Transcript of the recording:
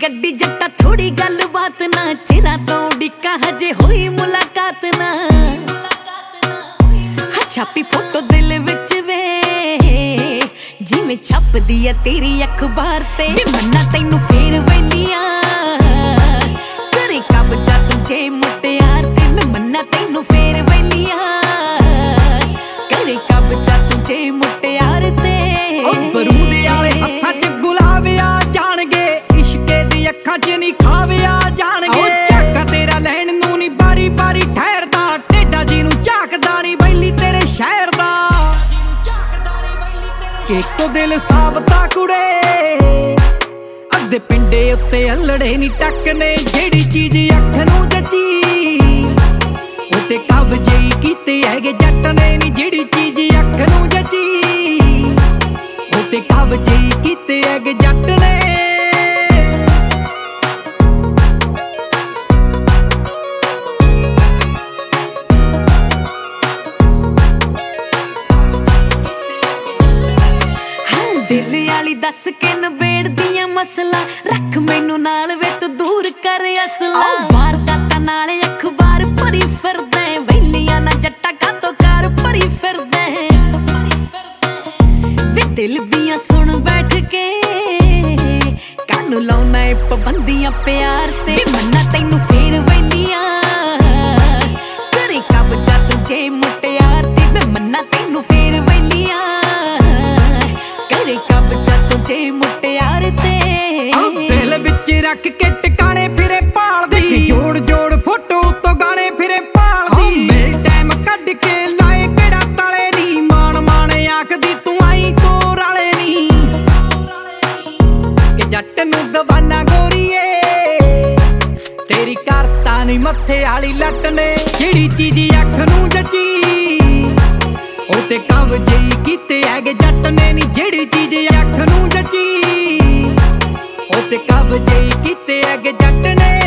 गड्डी जट्टा थोड़ी गल बात ना, चिरा तो डिक्का हजे होई मुलाकात ना। छापी फोटो दिल विच वे जिवें छपदी है तेरी अखबार ते। मन्ना तैनू फेर वेलियां करे कब्जा तुझे मुटियार ते। मैं मन्ना तैनू फेर वेलियां करे कब्जा तुझे मुटियार ते। बरूदे आले हत्थां च गुलाब आ जाणगे, इश्के दी अखां च नी खावे आ जाणगे। झाका तेरा लैण नूं नी बारी बारी ठहरदा, टेढ़ा जी नूं झाकदा नी वैली तेरे शहर दा। इको दिल साबता कुड़े अद्धे पिंडे उत्ते अल्लड़े नी टकने। जेड़ी चीज अख नूं जची उत्ते कब्जे कीते हैगे जट ने नी। जेड़ी चीज अख नूं जची उत्ते कब्जे कीते हैगे जट ने। दिल आली दस के नबेड़दियां मसला, रख मैनू नाल वे तू दूर कर असला। वारदातां नाल अखबार भरी फिरदे, वेलियां ना जट्टा कातों कार भरी फिरदे। वे दिल दियां सुन बैठ के कानू लाउना ए पाबंदियां प्यार ते। मन्ना तैनू फेर वेलियां करे कब्जा तुझे मुटियार ते। मैं मन्ना तैनू फेर वेलियां करे कब्जा तुझे मुटियार ते। दिल विच रख के टिकाणे फिरे भालदी, जोड़ जोड़ फोटो तो गाने फिरे भालदी। मेरे टाइम कढ के लाए केड़ा ताले नी, मान मान आखदी तू आई कोर वाले नी। कि जट नूं दवाना गोरीए तेरी करता नी मत्थे आली लट ने। जेड़ी चीज अख नूं जची ओते कब्जे कीते हैगे जट ने नी। जेड़ी चीज अख नूं जची ओते कब्जे कीते हैगे जट ने।